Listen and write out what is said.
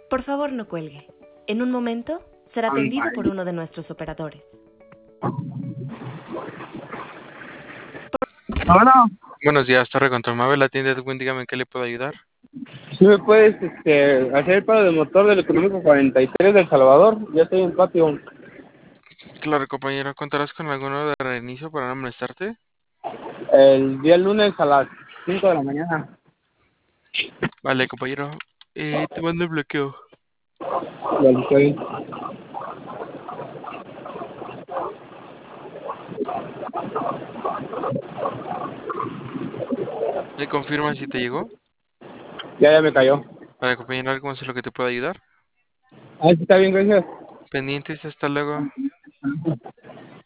Por favor, no cuelgue. En un momento será atendido por uno de nuestros operadores. Bueno, Buenos días, Torre Control Mabel, la tienda Edwin, dígame en qué le puedo ayudar. si me puedes hacer el paro del motor del económico 43 del Salvador, ya estoy en patio. Claro, compañero, ¿contarás con alguno de reinicio para no molestarte? El día lunes a las 5 de la mañana. Vale, compañero, te mando el bloqueo. Del jueves. ¿Me confirmas si te llegó? Ya me cayó. Vale, compañero, ¿algo más en lo que te pueda ayudar? Ah, sí, está bien, gracias. Pendientes, hasta luego.